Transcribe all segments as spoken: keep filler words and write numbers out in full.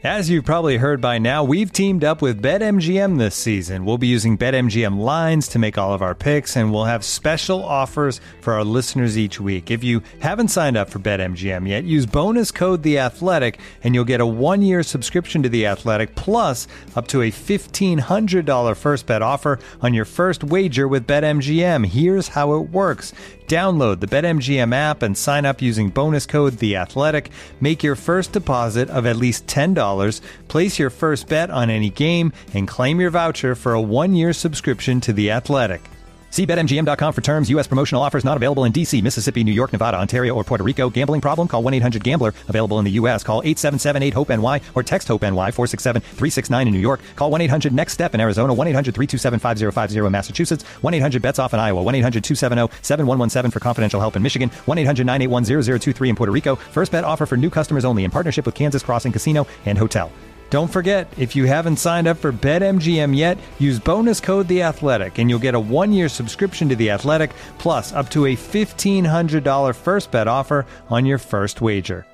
As you've probably heard by now, we've teamed up with BetMGM this season. We'll be using BetMGM lines to make all of our picks, and we'll have special offers for our listeners each week. If you haven't signed up for BetMGM yet, use bonus code The Athletic, and you'll get a one-year subscription to The Athletic, plus up to a fifteen hundred dollars first bet offer on your first wager with BetMGM. Here's how it works. Download the BetMGM app and sign up using bonus code The Athletic. Make your first deposit of at least ten dollars. Place your first bet on any game and claim your voucher for a one-year subscription to The Athletic. See Bet M G M dot com for terms. U S promotional offers not available in D C, Mississippi, New York, Nevada, Ontario, or Puerto Rico. Gambling problem? Call one eight hundred gambler. Available in the U S. Call eight seven seven eight hope N Y or text HOPE-NY four six seven three six nine in New York. Call one eight hundred next step in Arizona. one eight hundred three two seven five zero five zero in Massachusetts. one eight hundred bets off in Iowa. one eight hundred two seven zero seven one one seven for confidential help in Michigan. one eight hundred nine eight one zero zero two three in Puerto Rico. First bet offer for new customers only in partnership with Kansas Crossing Casino and Hotel. Don't forget, if you haven't signed up for BetMGM yet, use bonus code The Athletic, and you'll get a one-year subscription to The Athletic, plus up to a fifteen hundred dollars first bet offer on your first wager.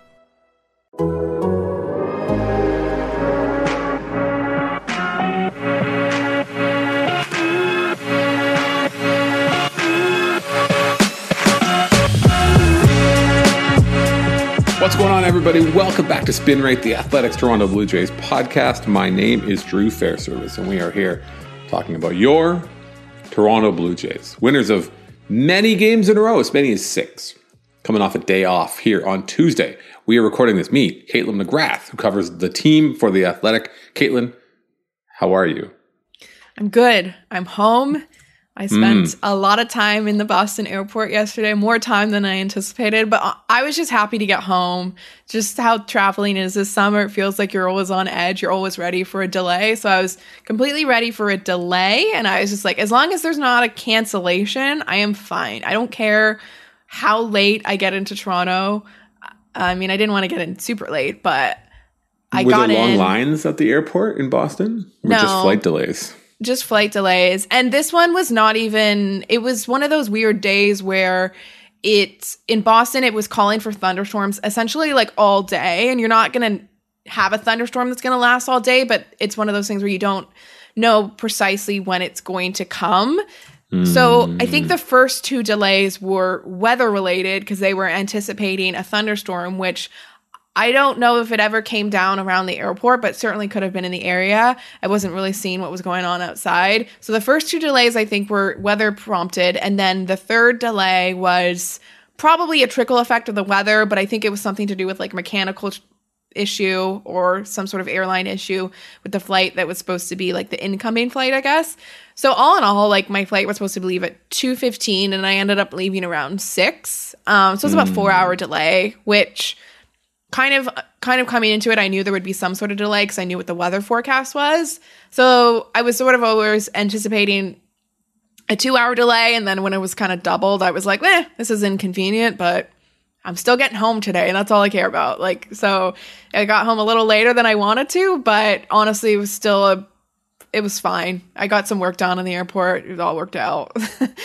What's going on, everybody? Welcome back to Spin Rate, the Athletics Toronto Blue Jays podcast. My name is Drew Fairservice, and we are here talking about your Toronto Blue Jays, winners of many games in a row, as many as six, coming off a day off here on Tuesday. We are recording this. Me, Caitlin McGrath, who covers the team for the Athletic. Caitlin, how are you? I'm good. I'm home. I spent mm. a lot of time in the Boston airport yesterday, more time than I anticipated, but I was just happy to get home. Just how traveling is this summer, it feels like you're always on edge. You're always ready for a delay. So I was completely ready for a delay, and I was just like, as long as there's not a cancellation, I am fine. I don't care how late I get into Toronto. I mean, I didn't want to get in super late, but I Were got in. Were there long lines at the airport in Boston? Or no. just flight delays? Just flight delays. And this one was not even, it was one of those weird days where it's in Boston, it was calling for thunderstorms essentially like all day. And you're not going to have a thunderstorm that's going to last all day, but it's one of those things where you don't know precisely when it's going to come. Mm. So I think the first two delays were weather related because they were anticipating a thunderstorm, which I don't know if it ever came down around the airport, but certainly could have been in the area. I wasn't really seeing what was going on outside. So the first two delays, I think, were weather prompted. And then the third delay was probably a trickle effect of the weather, but I think it was something to do with like mechanical issue or some sort of airline issue with the flight that was supposed to be like the incoming flight, I guess. So all in all, like my flight was supposed to leave at two fifteen and I ended up leaving around six. Um, so it was about a four hour delay, which kind of kind of coming into it, I knew there would be some sort of delay because I knew what the weather forecast was. So I was sort of always anticipating a two-hour delay, and then when it was kind of doubled, I was like, eh, this is inconvenient, but I'm still getting home today, and that's all I care about. Like, so I got home a little later than I wanted to, but honestly, it was still a, it was fine. I got some work done in the airport. It all worked out.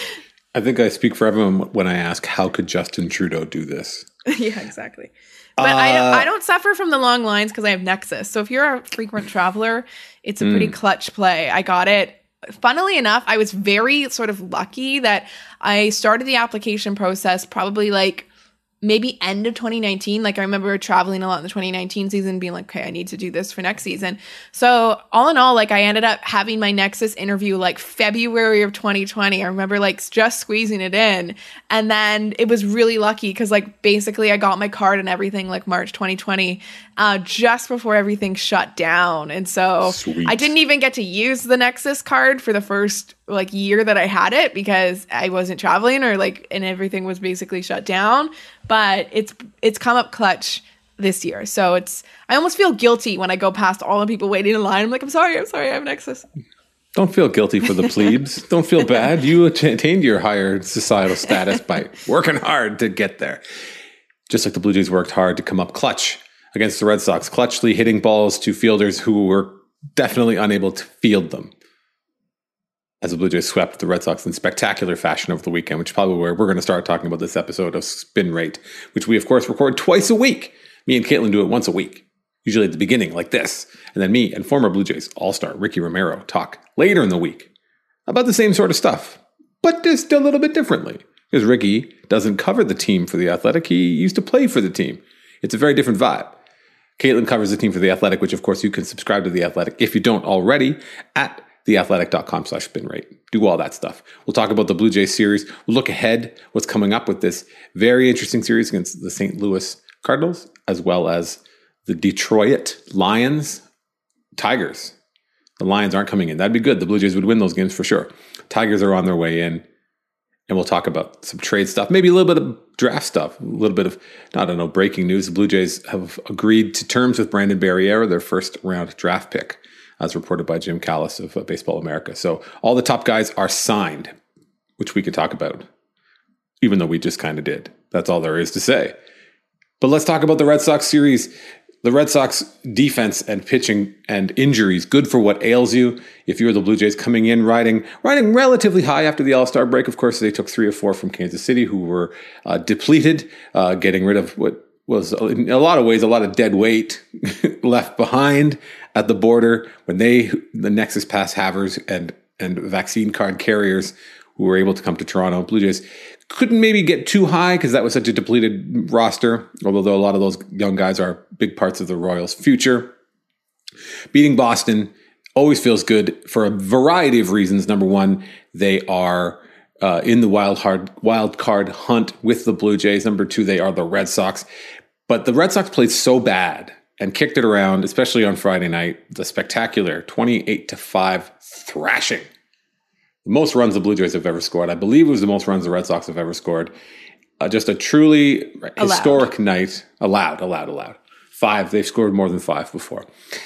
I think I speak for everyone when I ask, how could Justin Trudeau do this? Yeah, exactly. But uh, I, I don't suffer from the long lines because I have Nexus. So if you're a frequent traveler, it's a pretty mm. clutch play. I got it. Funnily enough, I was very sort of lucky that I started the application process probably like maybe end of twenty nineteen. Like I remember traveling a lot in the twenty nineteen season being like, okay, I need to do this for next season. So all in all, like I ended up having my Nexus interview like February of twenty twenty. I remember like just squeezing it in. And then it was really lucky because like basically I got my card and everything like March twenty twenty, uh, just before everything shut down. And so Sweet. I didn't even get to use the Nexus card for the first like year that I had it because I wasn't traveling or like, and everything was basically shut down. But it's it's come up clutch this year. So it's, I almost feel guilty when I go past all the people waiting in line. I'm like, I'm sorry, I'm sorry, I have Nexus. Don't feel guilty for the plebes. Don't feel bad. You attained your higher societal status by working hard to get there. Just like the Blue Jays worked hard to come up clutch against the Red Sox, clutchly hitting balls to fielders who were definitely unable to field them. As the Blue Jays swept the Red Sox in spectacular fashion over the weekend, which is probably where we're going to start talking about this episode of Spin Rate, which we, of course, record twice a week. Me and Caitlin do it once a week, usually at the beginning like this. And then me and former Blue Jays All-Star Ricky Romero talk later in the week about the same sort of stuff, but just a little bit differently. Because Ricky doesn't cover the team for The Athletic. He used to play for the team. It's a very different vibe. Caitlin covers the team for The Athletic, which of course you can subscribe to The Athletic if you don't already at theathletic.com slash spin rate. Do all that stuff. We'll talk about the Blue Jays series. We'll look ahead what's coming up with this very interesting series against the Saint Louis Cardinals, as well as the Detroit Lions Tigers. The Lions aren't coming in. That'd be good. The Blue Jays would win those games for sure. Tigers are on their way in. And we'll talk about some trade stuff, maybe a little bit of draft stuff, a little bit of, I don't know, breaking news. The Blue Jays have agreed to terms with Brandon Barriera, their first round draft pick, as reported by Jim Callis of uh, Baseball America. So all the top guys are signed, which we could talk about, even though we just kind of did. That's all there is to say. But let's talk about the Red Sox series. The Red Sox defense and pitching and injuries, good for what ails you. If you're the Blue Jays coming in, riding riding relatively high after the All-Star break, of course, they took three or four from Kansas City, who were uh, depleted, uh, getting rid of what was, in a lot of ways, a lot of dead weight left behind at the border when they, the nexus pass havers and, and vaccine card carriers who were able to come to Toronto. Blue Jays couldn't maybe get too high because that was such a depleted roster, although a lot of those young guys are big parts of the Royals' future. Beating Boston always feels good for a variety of reasons. Number one, they are uh, in the wild, hard, wild card hunt with the Blue Jays. Number two, they are the Red Sox. But the Red Sox played so bad and kicked it around, especially on Friday night, the spectacular twenty-eight to five thrashing. The most runs the Blue Jays have ever scored. I believe it was the most runs the Red Sox have ever scored. Uh, just a truly allowed. historic night. Allowed, allowed, allowed. Five. They've scored more than five before.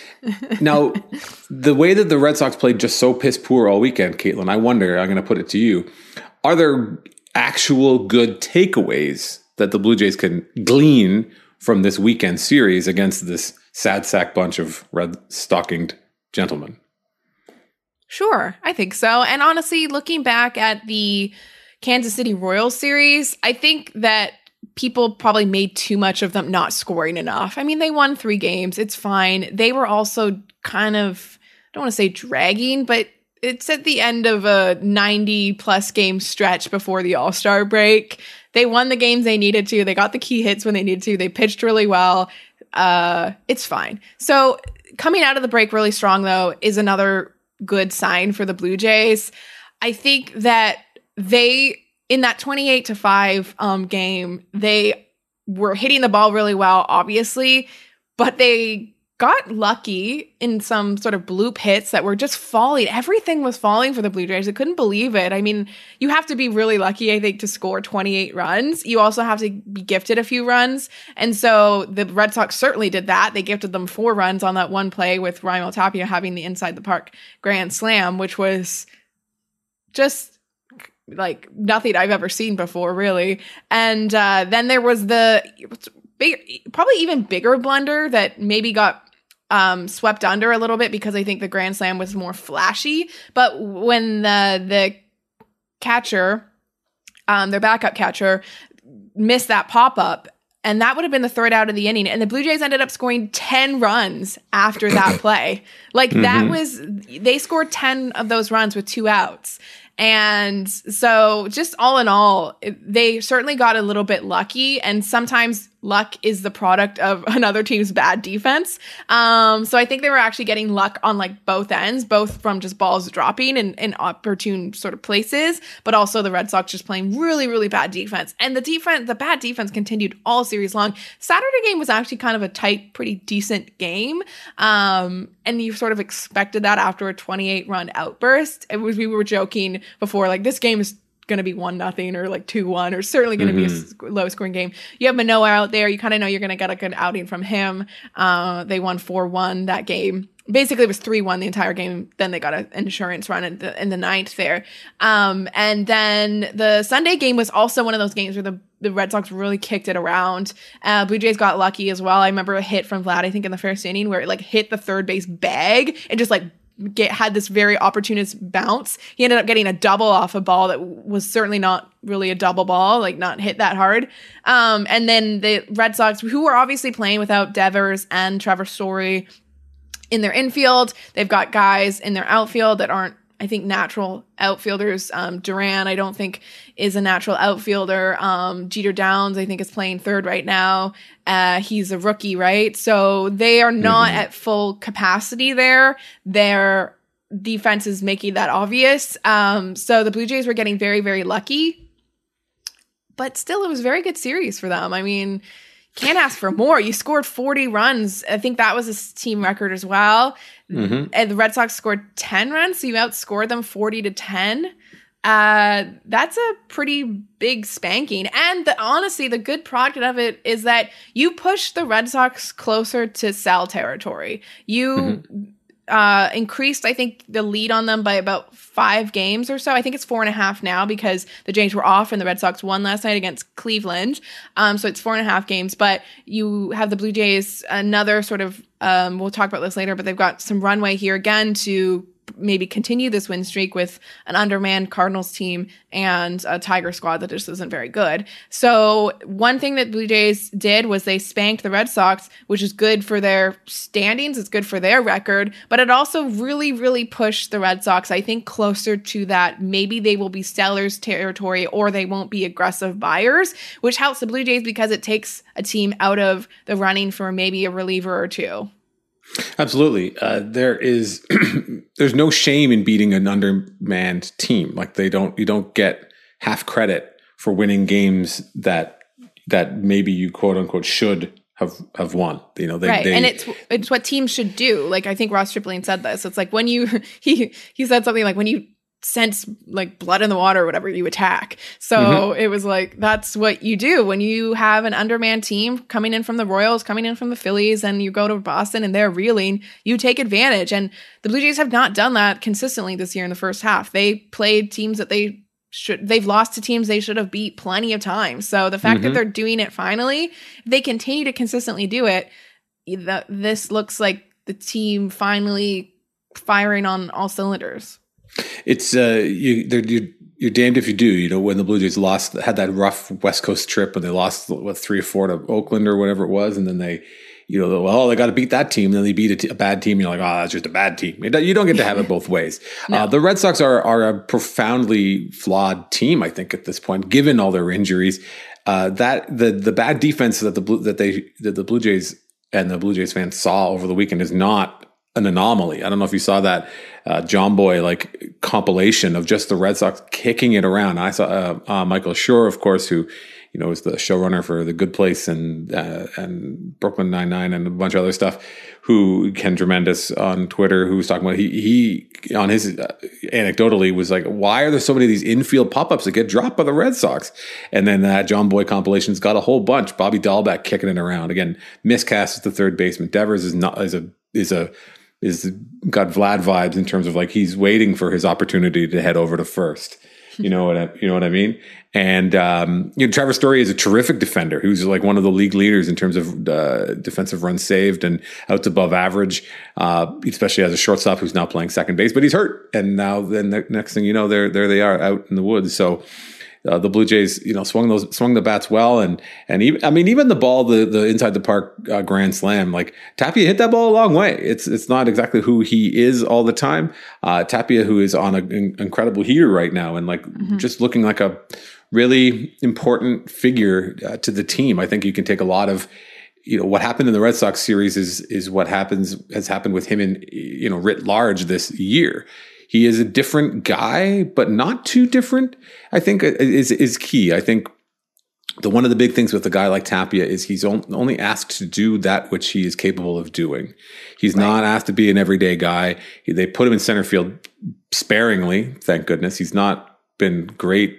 Now, the way that the Red Sox played just so piss poor all weekend, Caitlin, I wonder, I'm going to put it to you, are there actual good takeaways that the Blue Jays can glean from this weekend series against this sad sack bunch of red-stockinged gentlemen? Sure, I think so. And honestly, looking back at the Kansas City Royals series, I think that people probably made too much of them not scoring enough. I mean, they won three games. It's fine. They were also kind of, I don't want to say dragging, but it's at the end of a ninety plus game stretch before the All-Star break. They won the games they needed to. They got the key hits when they needed to. They pitched really well. Uh, it's fine. So coming out of the break really strong, though, is another good sign for the Blue Jays. I think that they, in that twenty-eight to five um, game, they were hitting the ball really well, obviously, but they got lucky in some sort of bloop hits that were just falling. Everything was falling for the Blue Jays. I couldn't believe it. I mean, you have to be really lucky, I think, to score twenty-eight runs. You also have to be gifted a few runs. And so the Red Sox certainly did that. They gifted them four runs on that one play with Raimel Tapia having the inside the park grand slam, which was just like nothing I've ever seen before, really. And uh, then there was the big, probably even bigger blunder that maybe got Um, swept under a little bit because I think the grand slam was more flashy. But when the the catcher, um, their backup catcher, missed that pop up, and that would have been the third out of the inning, and the Blue Jays ended up scoring ten runs after that play. Like mm-hmm. that was, they scored ten of those runs with two outs. And so just all in all, they certainly got a little bit lucky, and sometimes luck is the product of another team's bad defense. Um, so I think they were actually getting luck on like both ends, both from just balls dropping in, in opportune sort of places, but also the Red Sox just playing really, really bad defense. And the defense, the bad defense continued all series long. Saturday game was actually kind of a tight, pretty decent game. Um, and you sort of expected that after a twenty-eight run outburst. It was, we were joking before, like, this game is going to be one nothing or like two one or certainly going to mm-hmm. be a low scoring game. You have Manoah out there. You kind of know you're going to get a good outing from him. Uh, they won four one that game. Basically, it was three one the entire game. Then they got an insurance run in the, in the ninth there. Um, and then the Sunday game was also one of those games where the, the Red Sox really kicked it around. Uh, Blue Jays got lucky as well. I remember a hit from Vlad, I think in the first inning, where it like hit the third base bag and just like get had this very opportunist bounce. He ended up getting a double off a ball that was certainly not really a double ball, like not hit that hard. Um, and then the Red Sox, who were obviously playing without Devers and Trevor Story in their infield, they've got guys in their outfield that aren't, I think, natural outfielders. Um, Duran, I don't think, is a natural outfielder. Um, Jeter Downs, I think, is playing third right now. Uh, he's a rookie, right? So they are not mm-hmm. at full capacity there. Their defense is making that obvious. Um, so the Blue Jays were getting very, very lucky. But still, it was a very good series for them. I mean, can't ask for more. You scored forty runs. I think that was a team record as well. Mm-hmm. And the Red Sox scored ten runs, so you outscored them forty to ten. Uh, that's a pretty big spanking. And the, honestly, the good product of it is that you push the Red Sox closer to Sal territory. You mm-hmm. uh, increased, I think, the lead on them by about five games or so. I think it's four and a half now because the Jays were off and the Red Sox won last night against Cleveland. Um, so it's four and a half games. But you have the Blue Jays, another sort of, um, we'll talk about this later, but they've got some runway here again to maybe continue this win streak with an undermanned Cardinals team and a Tiger squad that just isn't very good. So one thing that Blue Jays did was they spanked the Red Sox, which is good for their standings. It's good for their record, but it also really, really pushed the Red Sox, I think, closer to that. Maybe they will be sellers territory or they won't be aggressive buyers, which helps the Blue Jays because it takes a team out of the running for maybe a reliever or two. Absolutely. Uh, there is, there's no shame in beating an undermanned team. Like they don't, you don't get half credit for winning games that, that maybe you quote unquote should have, have won. You know, they, right. they, and it's, it's what teams should do. Like, I think Ross Stripling said this. It's like when you, he, he said something like when you sense like blood in the water or whatever, you attack. So mm-hmm. it was like, that's what you do when you have an undermanned team coming in from the Royals, coming in from the Phillies, and you go to Boston and they're reeling, you take advantage. And the Blue Jays have not done that consistently this year in the first half. They played teams that they should, they've lost to teams they should have beat plenty of times. So the fact mm-hmm. that they're doing it finally, if they continue to consistently do it, the, this looks like the team finally firing on all cylinders. It's uh, you, you're, you're damned if you do. You know, when the Blue Jays lost, had that rough West Coast trip, and they lost what three or four to Oakland or whatever it was, and then they, you know, well, they got to beat that team. And then they beat a, t- a bad team. And you're like, oh, that's just a bad team. You don't get to have it both ways. no. uh, the Red Sox are are a profoundly flawed team, I think, at this point, given all their injuries. Uh, that the the bad defense that the Blue, that they that the Blue Jays and the Blue Jays fans saw over the weekend is not an anomaly. I don't know if you saw that uh, John Boy like compilation of just the Red Sox kicking it around. I saw uh, uh, Michael Schur, of course, who you know is the showrunner for The Good Place and uh, and Brooklyn Nine-Nine and a bunch of other stuff. Who Ken Tremendous on Twitter, who was talking about he he on his uh, anecdotally was like, why are there so many of these infield pop-ups that get dropped by the Red Sox? And then that John Boy compilation's got a whole bunch. Bobby Dahlbeck kicking it around again. Miscast is the third baseman. Devers is not is a is a is got Vlad vibes in terms of like he's waiting for his opportunity to head over to first. You know what I, you know what I mean? And um, you know, Trevor Story is a terrific defender who's like one of the league leaders in terms of uh, defensive runs saved and outs above average, uh, especially as a shortstop who's now playing second base. But he's hurt, and now then the next thing you know, there there they are out in the woods. So. Uh, the Blue Jays, you know, swung those, swung the bats well, and and even, I mean, even the ball, the the inside the park uh, grand slam, like Tapia hit that ball a long way. It's it's not exactly who he is all the time. Uh, Tapia, who is on an incredible heater right now, and like mm-hmm. just looking like a really important figure uh, to the team. I think you can take a lot of, you know, what happened in the Red Sox series is is what happens has happened with him in, you know, writ large this year. He is a different guy, but not too different, I think is is key. I think the one of the big things with a guy like Tapia is he's only asked to do that which he is capable of doing. He's right. not asked to be an everyday guy. They put him in center field sparingly, thank goodness. He's not been great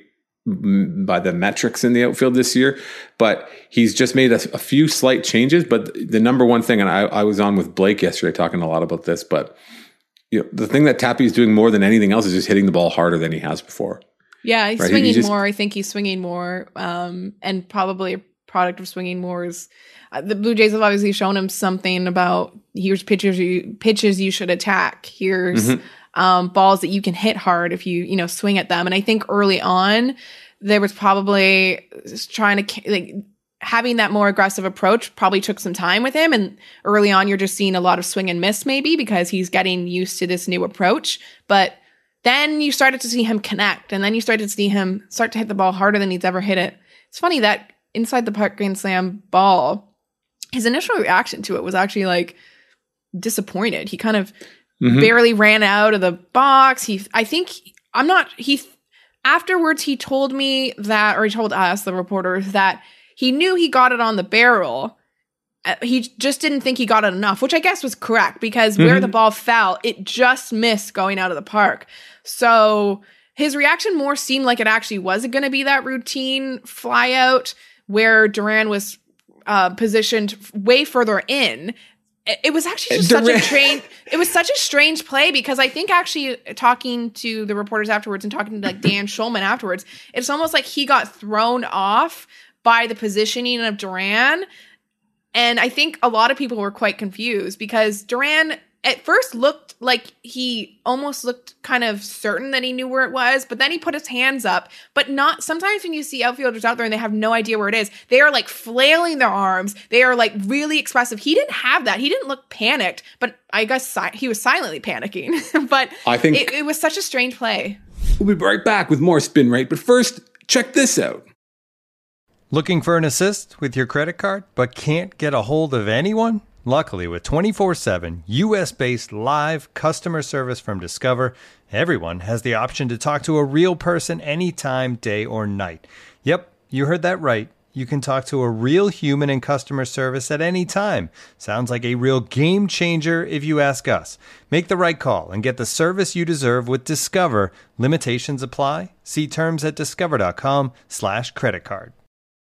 by the metrics in the outfield this year, but he's just made a, a few slight changes. But the number one thing, and I, I was on with Blake yesterday talking a lot about this, but you know, the thing that Tapia is doing more than anything else is just hitting the ball harder than he has before. Yeah, he's right? swinging he just, more. I think he's swinging more, um, and probably a product of swinging more is uh, the Blue Jays have obviously shown him something about here's pitches you pitches you should attack. Here's mm-hmm. um, balls that you can hit hard if you you know swing at them. And I think early on there was probably trying to like having that more aggressive approach probably took some time with him. And early on you're just seeing a lot of swing and miss maybe because he's getting used to this new approach. But then you started to see him connect, and then you started to see him start to hit the ball harder than he's ever hit it. It's funny that inside the park grand slam ball, his initial reaction to it was actually like disappointed. He kind of mm-hmm. barely ran out of the box. He, I think, I'm not, he, afterwards he told me that, or he told us, the reporters, that he knew he got it on the barrel. Uh, he just didn't think he got it enough, which I guess was correct because mm-hmm. where the ball fell, it just missed going out of the park. So his reaction more seemed like it actually was going to be that routine fly out where Duran was uh, positioned way further in. It was actually just Duran- such a strange, it was such a strange play because I think actually talking to the reporters afterwards and talking to like Dan Schulman afterwards, it's almost like he got thrown off by the positioning of Duran. And I think a lot of people were quite confused because Duran at first looked like he almost looked kind of certain that he knew where it was, but then he put his hands up, but not, sometimes when you see outfielders out there and they have no idea where it is, they are like flailing their arms. They are like really expressive. He didn't have that. He didn't look panicked, but I guess si- he was silently panicking, but I think it, it was such a strange play. We'll be right back with more Spin Rate, but first, check this out. Looking for an assist with your credit card, but can't get a hold of anyone? Luckily, with twenty-four seven U S-based live customer service from Discover, everyone has the option to talk to a real person anytime, day or night. Yep, you heard that right. You can talk to a real human in customer service at any time. Sounds like a real game changer if you ask us. Make the right call and get the service you deserve with Discover. Limitations apply. See terms at discover.com slash credit card.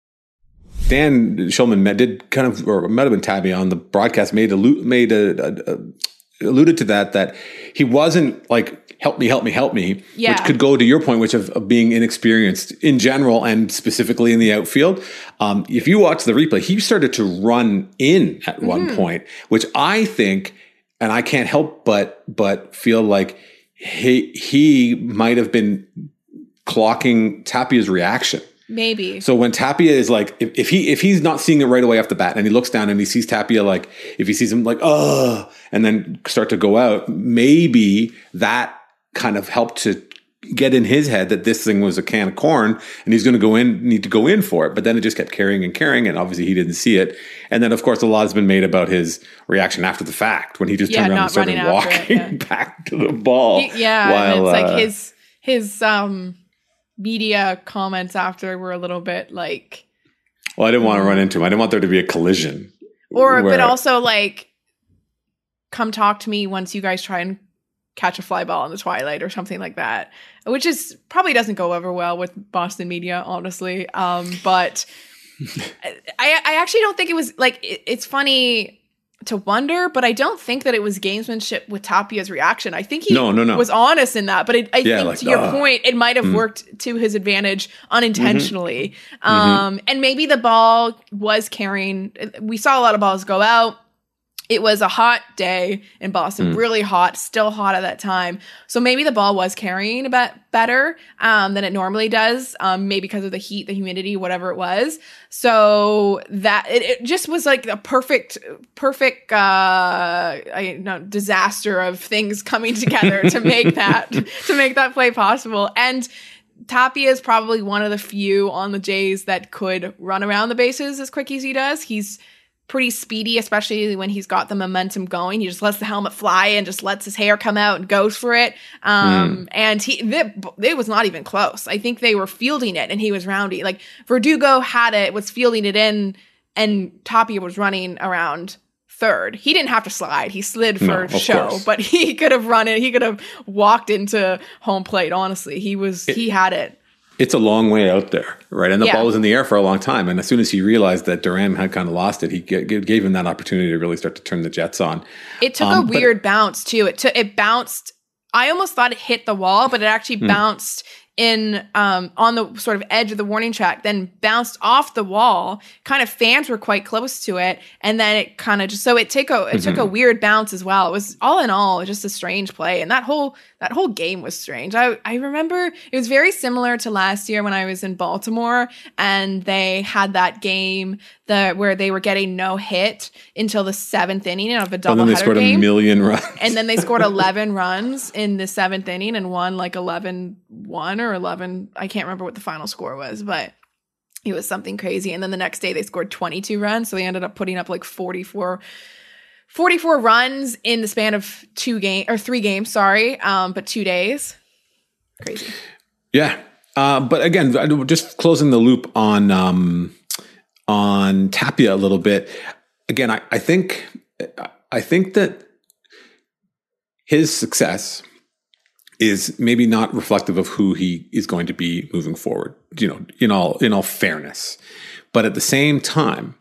Dan Schulman did kind of, or might have been Tabby on the broadcast, made allude, made a, a, a, alluded to that, that he wasn't like, help me, help me, help me, yeah. which could go to your point, which of, of being inexperienced in general and specifically in the outfield. Um, if you watch the replay, he started to run in at mm-hmm. one point, which I think, and I can't help but, but feel like he, he might have been clocking Tapia's reaction. Maybe. So when Tapia is like, if, if he if he's not seeing it right away off the bat and he looks down and he sees Tapia, like, if he sees him like, oh, and then start to go out, maybe that kind of helped to get in his head that this thing was a can of corn and he's going to go in, need to go in for it. But then it just kept carrying and carrying, and obviously he didn't see it. And then, of course, a lot has been made about his reaction after the fact when he just yeah, turned around and started walking it, yeah. back to the ball. He, yeah, while, and it's uh, like his his um. media comments after were a little bit like, well, I didn't want to run into him. I didn't want there to be a collision. Or, where, but also like, come talk to me once you guys try and catch a fly ball in the twilight or something like that, which is probably doesn't go over well with Boston media, honestly. Um, but I, I actually don't think it was like, it, it's funny to wonder, but I don't think that it was gamesmanship with Tapia's reaction. I think he no, no, no. was honest in that, but it, I yeah, think like, to your uh, point, it might have mm. worked to his advantage unintentionally. Mm-hmm. Um, mm-hmm. And maybe the ball was carrying, we saw a lot of balls go out. It was a hot day in Boston, mm. really hot, still hot at that time. So maybe the ball was carrying a bit better um, than it normally does, um, maybe because of the heat, the humidity, whatever it was. So that it, it just was like a perfect, perfect, uh, I know, disaster of things coming together to make that to make that play possible. And Tapia is probably one of the few on the Jays that could run around the bases as quick as he does. He's pretty speedy, especially when he's got the momentum going. He just lets the helmet fly and just lets his hair come out and goes for it. Um, mm. And he, it, it was not even close. I think they were fielding it and he was roundy. Like Verdugo had it, was fielding it in, and Tapia was running around third. He didn't have to slide. He slid for no, show, course. But he could have run it. He could have walked into home plate. Honestly, he was, it, he had it. It's a long way out there, right? And the yeah. ball was in the air for a long time. And as soon as he realized that Duran had kind of lost it, he g- gave him that opportunity to really start to turn the Jets on. It took um, a weird but, bounce too. It took, it bounced. I almost thought it hit the wall, but it actually hmm. bounced in um, on the sort of edge of the warning track, then bounced off the wall. Kind of fans were quite close to it, and then it kind of just so it took a it mm-hmm. took a weird bounce as well. It was all in all just a strange play, and that whole that whole game was strange. I I remember it was very similar to last year when I was in Baltimore, and they had that game the where they were getting no hit until the seventh inning of a doubleheader game. And then they scored game. a million runs, and then they scored eleven runs in the seventh inning and won like eleven one or eleven. I can't remember what the final score was, but it was something crazy. And then the next day they scored twenty-two runs. So they ended up putting up like forty-four, forty-four runs in the span of two game or three games, sorry. Um, but two days. Crazy. Yeah. Uh, but again, just closing the loop on, um, on Tapia a little bit. Again, I, I think, I think that his success is maybe not reflective of who he is going to be moving forward, you know, in all, in all fairness. But at the same time,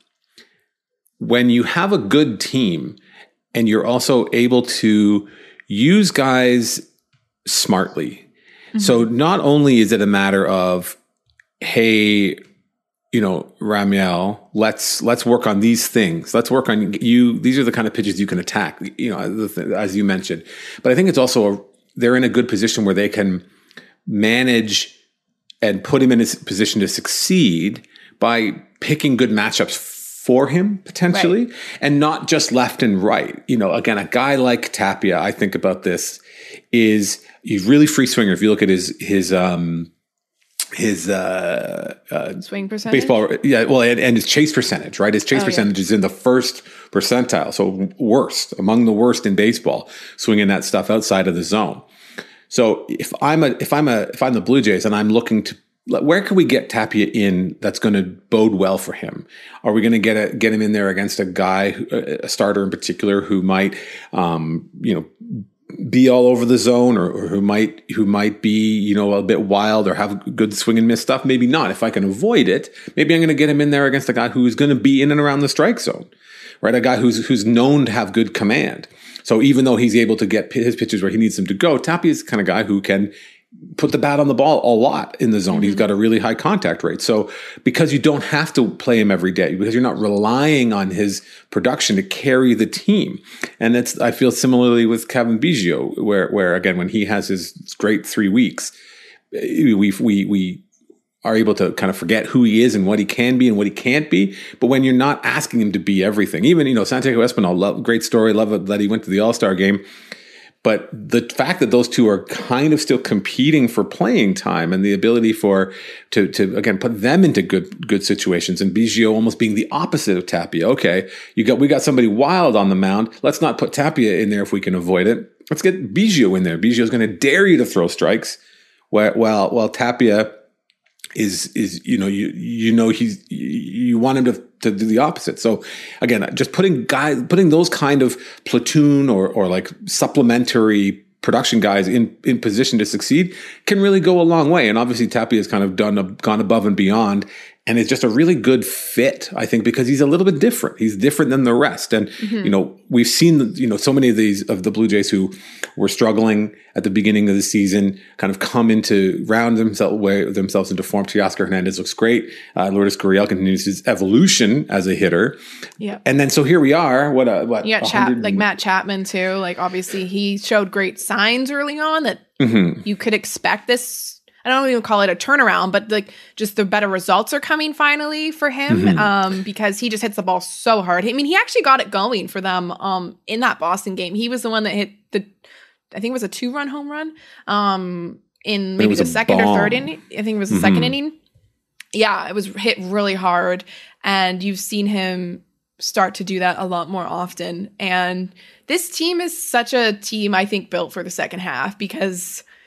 when you have a good team and you're also able to use guys smartly. Mm-hmm. So not only is it a matter of, hey, you know, Ramiel, let's, let's work on these things. Let's work on you. These are the kind of pitches you can attack, you know, as you mentioned. But I think it's also a, they're in a good position where they can manage and put him in a position to succeed by picking good matchups for him potentially, right. And not just left and right. You know, again, a guy like Tapia, I think about this is he's really free swinger. If you look at his, his, um, his, uh, uh, swing percentage, baseball. Yeah. Well, and, and his chase percentage, right? His chase oh, percentage yeah. is in the first percentile. So worst among the worst in baseball, swinging that stuff outside of the zone. So if I'm a, if I'm a, if I'm the Blue Jays and I'm looking to, where can we get Tapia in that's going to bode well for him? Are we going to get a, get him in there against a guy, a starter in particular, who might, um, you know, be all over the zone, or, or who might who might be, you know, a bit wild or have good swing and miss stuff? Maybe not. If I can avoid it, maybe I'm going to get him in there against a guy who's going to be in and around the strike zone, right? A guy who's who's known to have good command. So even though he's able to get his pitches where he needs them to go, Tapia is the kind of guy who can put the bat on the ball a lot in the zone. Mm-hmm. He's got a really high contact rate. So because you don't have to play him every day, because you're not relying on his production to carry the team. And it's, I feel similarly with Cavan Biggio, where, where again, when he has his great three weeks, we, we, we are able to kind of forget who he is and what he can be and what he can't be. But when you're not asking him to be everything, even, you know, Santiago Espinal, love, great story. Love that he went to the All-Star game. But the fact that those two are kind of still competing for playing time and the ability for to to again put them into good good situations, and Biggio almost being the opposite of Tapia. Okay, you got we got somebody wild on the mound. Let's not put Tapia in there if we can avoid it. Let's get Biggio in there. Biggio is going to dare you to throw strikes, while while, while Tapia is is you know you you know he's you want him to to do the opposite. So again, just putting guys putting those kind of platoon or or like supplementary production guys in in position to succeed can really go a long way. And obviously Tapia has kind of done a, gone above and beyond, and it's just a really good fit, I think, because he's a little bit different. He's different than the rest. And mm-hmm. you know, we've seen you know so many of these of the Blue Jays who were struggling at the beginning of the season kind of come into round themselves themselves into form. Teoscar Hernandez looks great. Uh, Lourdes Gurriel continues his evolution as a hitter. Yeah, and then so here we are. What a what? Yeah, Chap- like Matt Chapman too. Like obviously he showed great signs early on that mm-hmm. you could expect this. I don't even call it a turnaround, but like just the better results are coming finally for him mm-hmm. um, because he just hits the ball so hard. I mean, he actually got it going for them um, in that Boston game. He was the one that hit the, I think it was a two-run home run um, in maybe the second bomb. or third inning. I think it was the mm-hmm. second inning. Yeah, it was hit really hard, and you've seen him start to do that a lot more often. And this team is such a team, I think, built for the second half because –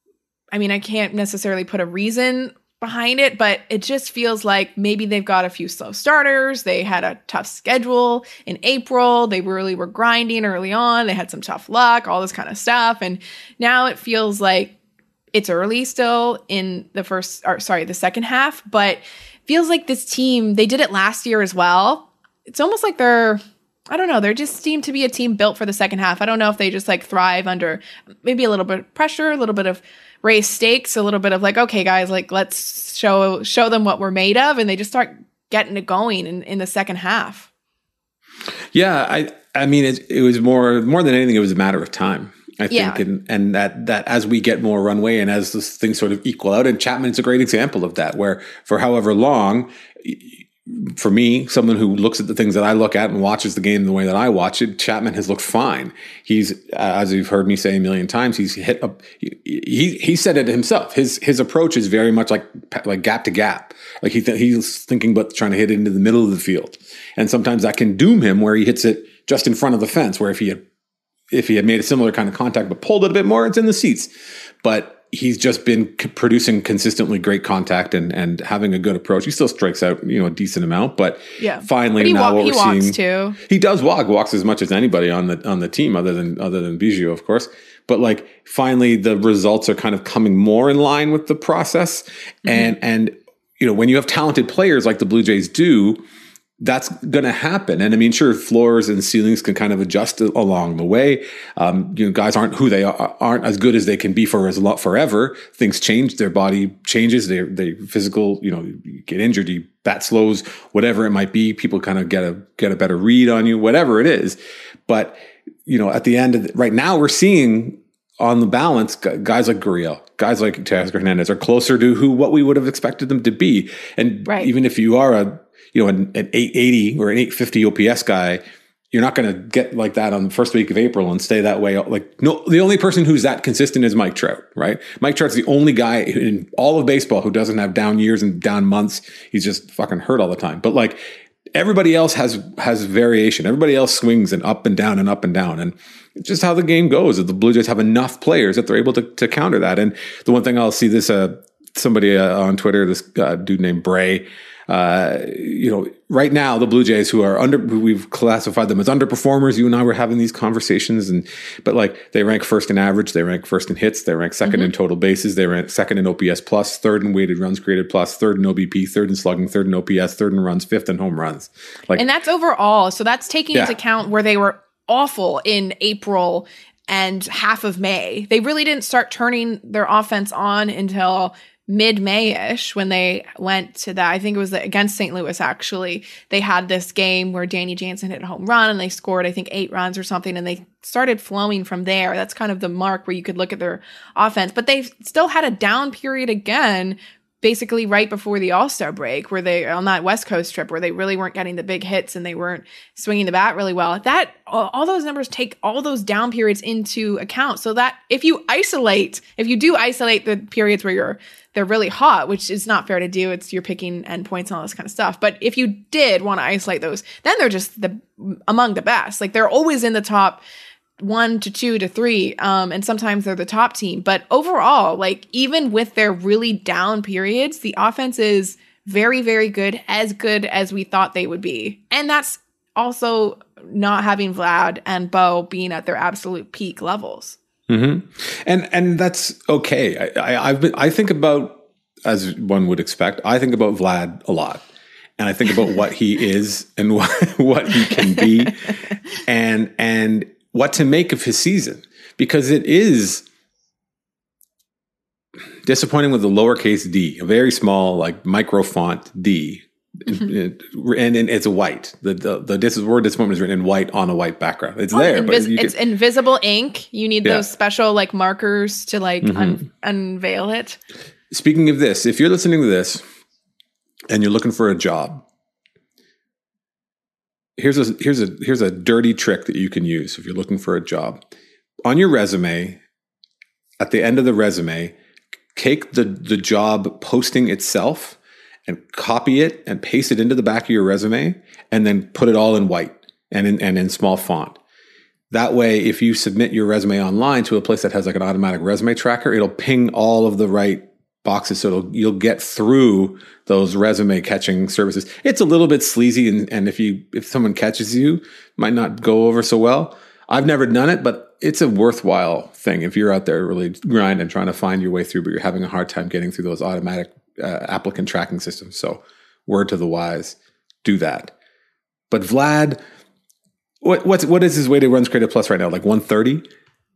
I mean, I can't necessarily put a reason behind it, but it just feels like maybe they've got a few slow starters. They had a tough schedule in April. They really were grinding early on. They had some tough luck, all this kind of stuff. And now it feels like it's early still in the first, or sorry, the second half, but feels like this team, they did it last year as well. It's almost like they're, I don't know, they just seem to be a team built for the second half. I don't know if they just like thrive under maybe a little bit of pressure, a little bit of raise stakes, a little bit of like, okay, guys, like let's show show them what we're made of, and they just start getting it going in, in the second half. Yeah, I I mean it, it was more more than anything, it was a matter of time. I think, Yeah. and, and that, that as we get more runway and as this things sort of equal out, and Chapman's a great example of that, where for however long, for me, someone who looks at the things that I look at and watches the game the way that I watch it, Chapman has looked fine. He's, uh, as you've heard me say a million times, he's hit up, he, he, he said it himself. His, his approach is very much like, like gap to gap. Like he, th- he's thinking about trying to hit it into the middle of the field. And sometimes that can doom him where he hits it just in front of the fence, where if he had If he had made a similar kind of contact but pulled it a bit more, it's in the seats. But he's just been c- producing consistently great contact and and having a good approach. He still strikes out, you know, a decent amount, but Yeah. finally But he now wa- what he we're walks seeing, too. he does walk, walks as much as anybody on the on the team, other than other than Biggio, of course. But like finally, the results are kind of coming more in line with the process, mm-hmm. and and you know when you have talented players like the Blue Jays do, that's going to happen. And I mean, sure, floors and ceilings can kind of adjust along the way. Um, you know, guys aren't who they are, aren't as good as they can be for as long forever. Things change, their body changes, they they physical, you know, you get injured, you bat slows, whatever it might be. People kind of get a get a better read on you, whatever it is. But you know, at the end of the, right now, we're seeing on the balance, guys like Gurriel, guys like Teoscar Hernandez are closer to who what we would have expected them to be. And Right. even if you are a you know, an, an eight eighty or an eight fifty O P S guy, you're not going to get like that on the first week of April and stay that way. Like, no, the only person who's that consistent is Mike Trout, right? Mike Trout's the only guy in all of baseball who doesn't have down years and down months. He's just fucking hurt all the time. But like everybody else has, has variation. Everybody else swings and up and down and up and down. And it's just how the game goes. The Blue Jays have enough players that they're able to, to counter that. And the one thing I'll see this, uh, somebody uh, on Twitter, this uh, dude named Bray, Uh, you know, right now the Blue Jays, who are under, we've classified them as underperformers. You and I were having these conversations, and but like they rank first in average, they rank first in hits, they rank second mm-hmm. in total bases, they rank second in O P S plus, third in weighted runs created plus, third in O B P, third in slugging, third in O P S, third in runs, fifth in home runs. Like, and that's overall. So that's taking yeah. into account where they were awful in April and half of May. They really didn't start turning their offense on until mid-May-ish when they went to that. I think it was against Saint Louis, actually. They had this game where Danny Jansen hit a home run and they scored, I think, eight runs or something, and they started flowing from there. That's kind of the mark where you could look at their offense. But they still had a down period again, basically right before the All-Star break, where they, on that West Coast trip, where they really weren't getting the big hits and they weren't swinging the bat really well. That, all, all those numbers take all those down periods into account. So that if you isolate, if you do isolate the periods where you're they're really hot, which is not fair to do. It's you're picking endpoints and all this kind of stuff. But if you did want to isolate those, then they're just the among the best. Like they're always in the top one to two to three, um, and sometimes they're the top team. But overall, like even with their really down periods, the offense is very, very good, as good as we thought they would be. And that's also not having Vlad and Bo being at their absolute peak levels. Mm-hmm. And and that's okay. I, I I've been I think about, as one would expect, I think about Vlad a lot, and I think about what he is and what what he can be, and and what to make of his season, because it is disappointing with a lowercase d, a very small like micro font D. Mm-hmm. And, and it's white. The the, the this is word disappointment is written in white on a white background. It's oh, there, invis- but you it's can, invisible ink. You need yeah. those special like markers to like mm-hmm. un- unveil it. Speaking of this, if you're listening to this and you're looking for a job, here's a here's a here's a dirty trick that you can use if you're looking for a job. On your resume, at the end of the resume, take the the job posting itself and copy it and paste it into the back of your resume, and then put it all in white and in, and in small font. That way, if you submit your resume online to a place that has like an automatic resume tracker, it'll ping all of the right boxes, so it'll, you'll get through those resume catching services. It's a little bit sleazy, and, and if you if someone catches you, it might not go over so well. I've never done it, but it's a worthwhile thing if you're out there really grinding, trying to find your way through, but you're having a hard time getting through those automatic Uh, applicant tracking system. So word to the wise, do that. But Vlad, what what's what is his weighted runs created plus right now? Like one thirty?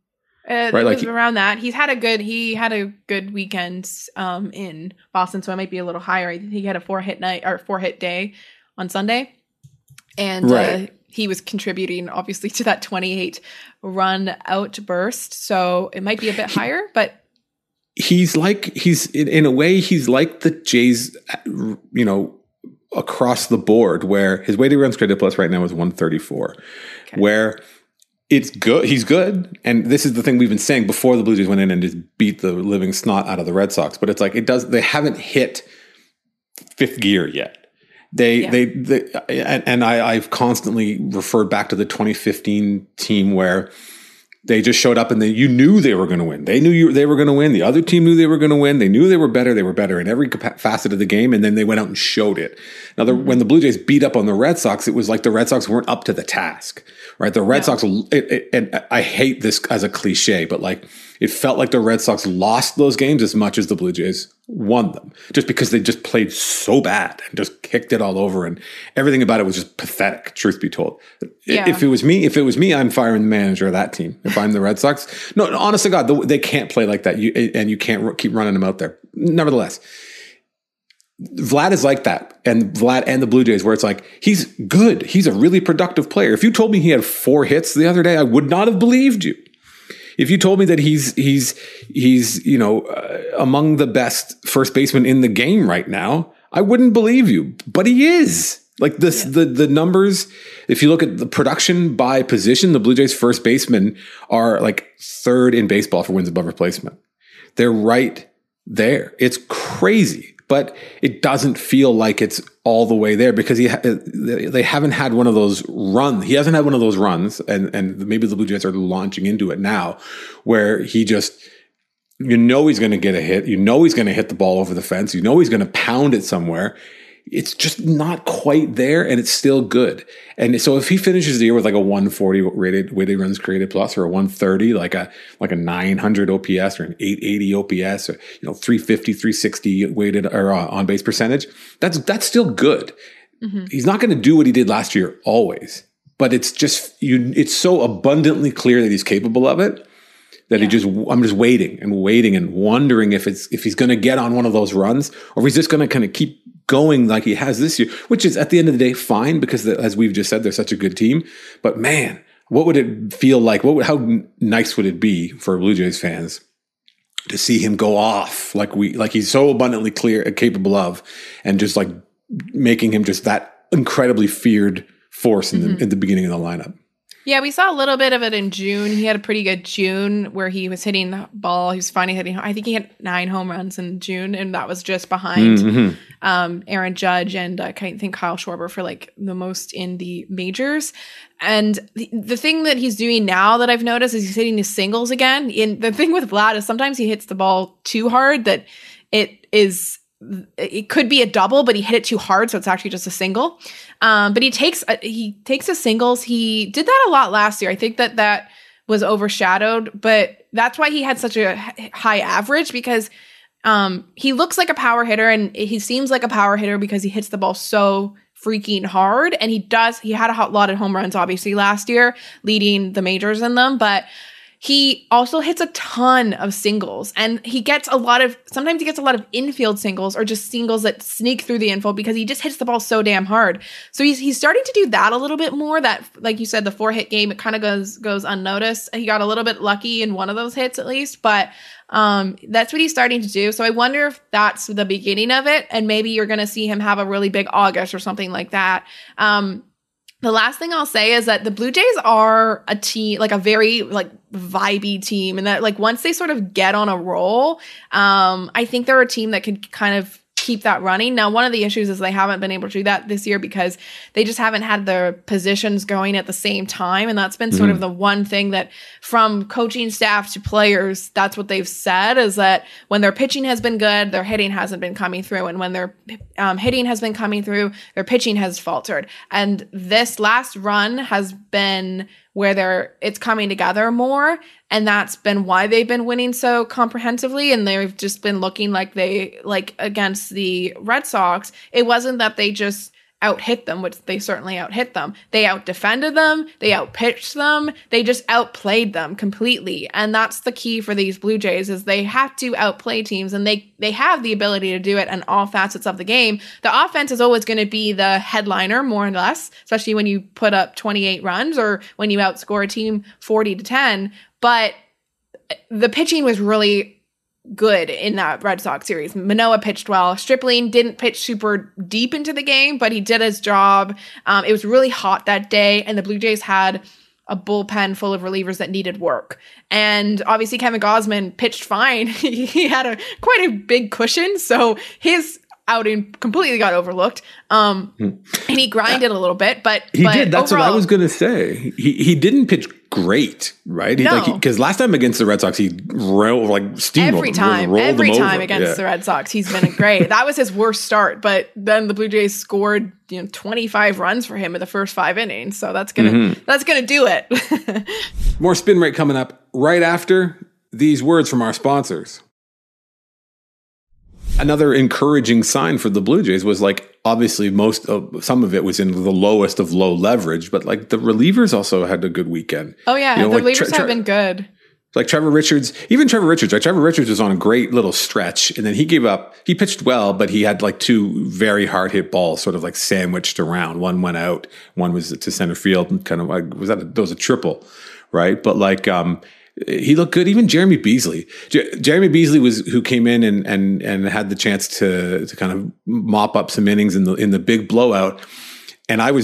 Uh, right? it Like was he- around that. He's had a good he had a good weekend um, in Boston, so it might be a little higher. I think he had a four hit night or four hit day on Sunday, and Right. uh, he was contributing obviously to that twenty-eight run outburst. So it might be a bit higher, but he's like he's in, in a way he's like the Jays, you know, across the board, where his weighted runs created plus right now is one thirty-four, Okay. where it's good. He's good. And this is the thing we've been saying before the Blue Jays went in and just beat the living snot out of the Red Sox. But it's like, it does, they haven't hit fifth gear yet. They, Yeah. they, they, and, and I, I've constantly referred back to the twenty fifteen team where they just showed up and they, you knew they were going to win. They knew you, they were going to win. The other team knew they were going to win. They knew they were better. They were better in every capa- facet of the game. And then they went out and showed it. Now, the, when the Blue Jays beat up on the Red Sox, it was like the Red Sox weren't up to the task, right? The Red Yeah. Sox, it, it, and I hate this as a cliche, but like it felt like the Red Sox lost those games as much as the Blue Jays won them, just because they just played so bad and just kicked it all over, and everything about it was just pathetic, truth be told. Yeah. If it was me, if it was me, I'm firing the manager of that team. If I'm the Red Sox, no, honest to God, they can't play like that. You, and you can't keep running them out there. Nevertheless, Vlad is like that, and Vlad and the Blue Jays, where it's like, he's good. He's a really productive player. If you told me he had four hits the other day, I would not have believed you. If you told me that he's he's he's you know uh, among the best first basemen in the game right now, I wouldn't believe you. But he is. Like this, yeah. the the numbers. If you look at the production by position, the Blue Jays first basemen are like third in baseball for wins above replacement. They're right there. It's crazy, but it doesn't feel like it's all the way there because he ha- they haven't had one of those runs. He hasn't had one of those runs, and and maybe the Blue Jays are launching into it now, where he just, you know, he's going to get a hit. You know, he's going to hit the ball over the fence. You know, he's going to pound it somewhere. It's just not quite there, and it's still good. And so if he finishes the year with like a one forty rated weighted runs created plus, or a one thirty, like a like a nine hundred O P S or an eight eighty O P S, or you know three fifty, three sixty weighted or uh, on base percentage, that's that's still good. Mm-hmm. He's not going to do what he did last year always, but it's just you. It's so abundantly clear that he's capable of it. That yeah. he just, I'm just waiting and waiting and wondering if it's, if he's going to get on one of those runs, or if he's just going to kind of keep going like he has this year, which is at the end of the day fine, because the, as we've just said, they're such a good team. But man, what would it feel like? What would, how nice would it be for Blue Jays fans to see him go off like we, like he's so abundantly clear and capable of, and just like making him just that incredibly feared force in the, mm-hmm. in the beginning of the lineup. Yeah, we saw a little bit of it in June. He had a pretty good June where he was hitting the ball. He was finally hitting. I think he had nine home runs in June, and that was just behind mm-hmm. um, Aaron Judge and uh, I think Kyle Schwarber for like the most in the majors. And the, the thing that he's doing now that I've noticed is he's hitting his singles again. And the thing with Vlad is sometimes he hits the ball too hard that it is. It could be a double, but he hit it too hard, so it's actually just a single. Um, but he takes a, he takes his singles. He did that a lot last year. I think that that was overshadowed, but that's why he had such a high average, because um, he looks like a power hitter, and he seems like a power hitter because he hits the ball so freaking hard. And he does. He had a lot of home runs, obviously, last year, leading the majors in them, but he also hits a ton of singles, and he gets a lot of, sometimes he gets a lot of infield singles, or just singles that sneak through the infield because he just hits the ball so damn hard. So he's he's starting to do that a little bit more. That, like you said, the four hit game, it kind of goes goes unnoticed. He got a little bit lucky in one of those hits at least, but um, that's what he's starting to do. So I wonder if that's the beginning of it, and maybe you're going to see him have a really big August or something like that. Um, The last thing I'll say is that the Blue Jays are a team, like a very like vibey team, and that like once they sort of get on a roll, um, I think they're a team that can kind of keep that running. Now, one of the issues is they haven't been able to do that this year because they just haven't had their positions going at the same time. And that's been sort mm-hmm. of the one thing that, from coaching staff to players, that's what they've said, is that when their pitching has been good, their hitting hasn't been coming through. And when their um, hitting has been coming through, their pitching has faltered. And this last run has been where they're it's coming together more, and that's been why they've been winning so comprehensively. And they've just been looking like they like against the Red Sox. It wasn't that they just out hit them, which they certainly out hit them. They out defended them. They out pitched them. They just outplayed them completely. And that's the key for these Blue Jays is they have to outplay teams, and they, they have the ability to do it in all facets of the game. The offense is always going to be the headliner, more or less, especially when you put up twenty-eight runs or when you outscore a team forty to ten. But the pitching was really good in that Red Sox series. Manoah pitched well. Stripling didn't pitch super deep into the game, but he did his job. Um, it was really hot that day, and the Blue Jays had a bullpen full of relievers that needed work. And obviously Kevin Gausman pitched fine. He had a quite a big cushion, so his outing completely got overlooked. Um, and he grinded a little bit, but he but did. That's overall, what I was going to say. He he didn't pitch great, right? He, No. like because last time against the Red Sox, he rolled like steamrolled Every them, time, rolled every them time over. against Yeah. the Red Sox, he's been great. That was his worst start, but then the Blue Jays scored, you know, twenty-five runs for him in the first five innings. So that's gonna Mm-hmm. that's gonna do it. More Spin Rate coming up right after these words from our sponsors. Another encouraging sign for the Blue Jays was like, obviously most of some of it was in the lowest of low leverage, but like the relievers also had a good weekend. Oh yeah, You know, the like relievers Tre- have Tre- been good. Like Trevor Richards, even Trevor Richards, right? Trevor Richards was on a great little stretch, and then he gave up. He pitched well, but he had like two very hard hit balls sort of like sandwiched around. One went out, one was to center field, and kind of like, was that a, that was a triple, right? But like, um, he looked good. Even Jeremy Beasley, J- Jeremy Beasley was who came in and and and had the chance to to kind of mop up some innings in the in the big blowout. And I was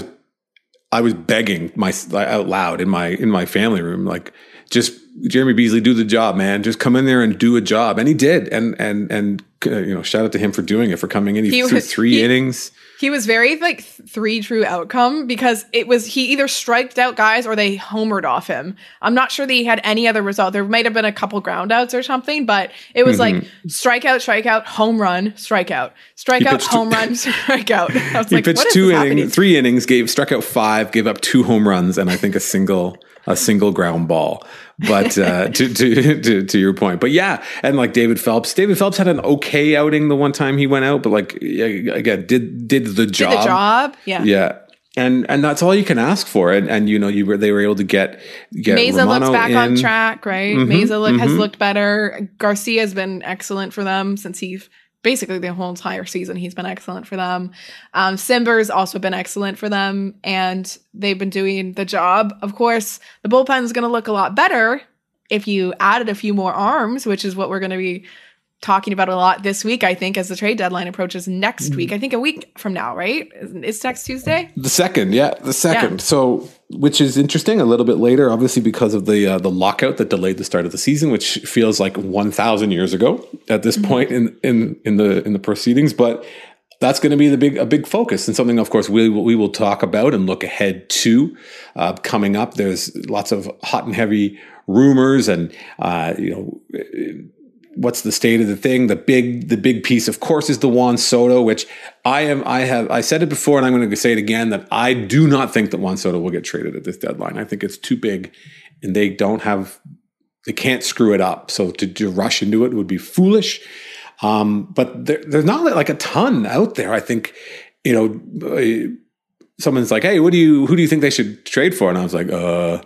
I was begging my out loud in my in my family room, like, just Jeremy Beasley, do the job, man. Just come in there and do a job, and he did. And and and uh, you know, shout out to him for doing it, for coming in. He, He threw was- three he- innings. He was very like th- three true outcome because it was he either striked out guys or they homered off him. I'm not sure that he had any other result. There might have been a couple ground outs or something, but it was Mm-hmm. like strikeout, strikeout, home run, strikeout, strikeout, pitched home two- run, strikeout. I was He like, pitched what is two this innings, happening? three innings, gave struck out five, gave up two home runs, and I think a single a single ground ball. But uh, to, to to to your point, but yeah, and like David Phelps, David Phelps had an okay outing the one time he went out, but like again, did did the job. Did the job, yeah. Yeah. And and that's all you can ask for. And and you know, you were they were able to get get Meza Romano looks back in. on track, right? Mhm, Meza look, has mhm. looked better. Garcia's been excellent for them since he's basically the whole entire season. He's been excellent for them. Um, Simber's also been excellent for them, and they've been doing the job. Of course, the bullpen's going to look a lot better if you added a few more arms, which is what we're going to be talking about a lot this week, I think, as the trade deadline approaches next week. I think a week from now, right? It's next Tuesday? The second, yeah, the second. Yeah. So, which is interesting. A little bit later, obviously, because of the uh, the lockout that delayed the start of the season, which feels like one thousand years ago at this Mm-hmm. point in in in the in the proceedings. But that's going to be the big a big focus, and something, of course, we will, we will talk about and look ahead to uh, coming up. There's lots of hot and heavy rumors, and uh, you know. What's the state of the thing? The big, the big piece, of course, is the Juan Soto, which I am. I have. I said it before, and I'm going to say it again that I do not think that Juan Soto will get traded at this deadline. I think it's too big, and they don't have. They can't screw it up. So to, to rush into it would be foolish. Um, but there, there's not like a ton out there. I think, you know, someone's like, "Hey, what do you? Who do you think they should trade for?" And I was like, "Uh,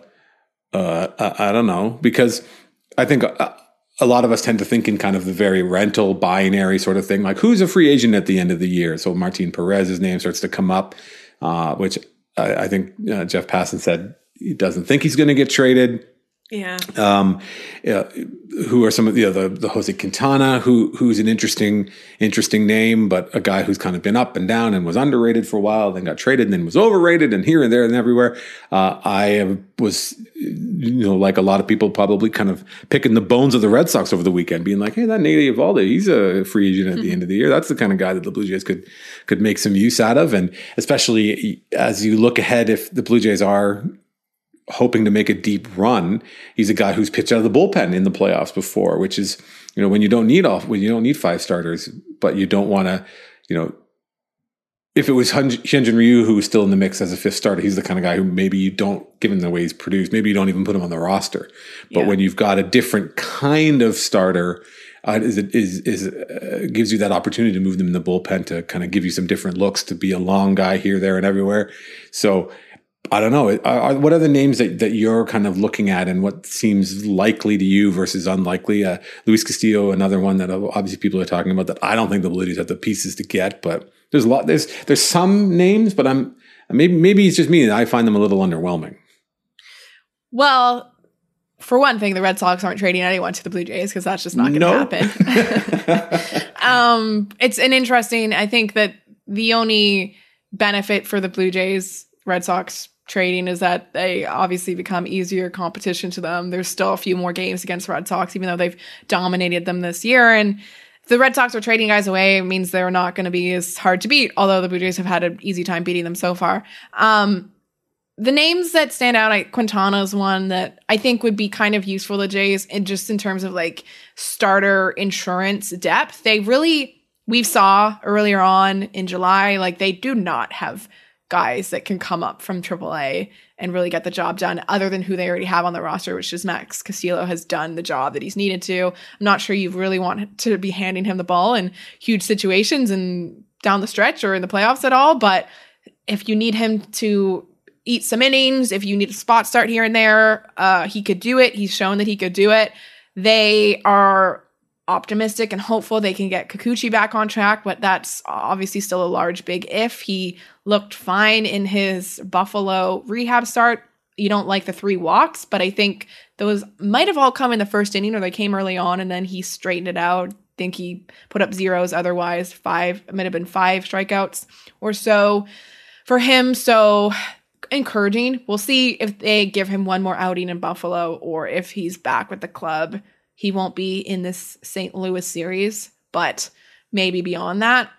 uh, I, I don't know," because I think. Uh, A lot of us tend to think in kind of the very rental binary sort of thing, like who's a free agent at the end of the year. So Martin Perez's name starts to come up, uh, which I, I think uh, Jeff Passan said he doesn't think he's going to get traded. Yeah. Um, uh, who are some of the, you know, the the Jose Quintana, who who's an interesting interesting name, but a guy who's kind of been up and down and was underrated for a while, then got traded, and then was overrated, and here and there and everywhere. Uh, I was, you know, like a lot of people, probably kind of picking the bones of the Red Sox over the weekend, being like, "Hey, that Nate Eovaldi, he's a free agent at mm-hmm. the end of the year. That's the kind of guy that the Blue Jays could could make some use out of." And especially as you look ahead, if the Blue Jays are hoping to make a deep run, he's a guy who's pitched out of the bullpen in the playoffs before, which is, you know, when you don't need off, when you don't need five starters, but you don't want to, you know, if it was Hyunjin Ryu who was still in the mix as a fifth starter, he's the kind of guy who maybe you don't, given the way he's produced, maybe you don't even put him on the roster. But yeah. when you've got a different kind of starter, uh, is it is is uh, gives you that opportunity to move them in the bullpen to kind of give you some different looks, to be a long guy here, there, and everywhere. So I don't know. Are, what are the names that, that you're kind of looking at, and what seems likely to you versus unlikely? Uh, Luis Castillo, another one that obviously people are talking about that I don't think the Blue Jays have the pieces to get, but there's a lot. There's there's some names, but I'm maybe maybe it's just me and I find them a little underwhelming. Well, for one thing, the Red Sox aren't trading anyone to the Blue Jays because that's just not going to nope. happen. um, it's an interesting. I think that the only benefit for the Blue Jays, Red Sox trading is that they obviously become easier competition to them. There's still a few more games against Red Sox, even though they've dominated them this year. And if the Red Sox are trading guys away, it means they're not going to be as hard to beat, although the Blue Jays have had an easy time beating them so far. Um, the names that stand out, I, Quintana is one that I think would be kind of useful to Jays, and just in terms of like starter insurance depth. They really, we saw earlier on in July, like they do not have guys that can come up from triple A and really get the job done other than who they already have on the roster, which is Max Castillo has done the job that he's needed to. I'm not sure you really want to be handing him the ball in huge situations and down the stretch or in the playoffs at all. But if you need him to eat some innings, if you need a spot start here and there, uh, he could do it. He's shown that he could do it. They are optimistic and hopeful they can get Kikuchi back on track, but that's obviously still a large big if. He looked fine in his Buffalo rehab start. You don't like the three walks, but I think those might have all come in the first inning, or they came early on and then he straightened it out. I think he put up zeros otherwise. Five, it might have been five strikeouts or so for him. So encouraging. We'll see if they give him one more outing in Buffalo or if he's back with the club. He won't be in this Saint Louis series, but maybe beyond that.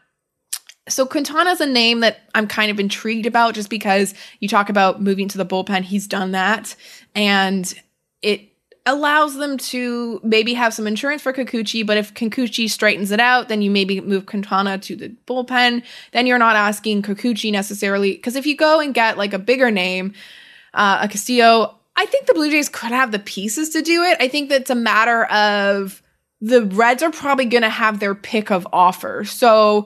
So Quintana's a name that I'm kind of intrigued about just because you talk about moving to the bullpen. He's done that, and it allows them to maybe have some insurance for Kikuchi, but if Kikuchi straightens it out, then you maybe move Quintana to the bullpen. Then you're not asking Kikuchi necessarily, because if you go and get like a bigger name, uh, a Castillo, I think the Blue Jays could have the pieces to do it. I think that it's a matter of the Reds are probably going to have their pick of offers. So,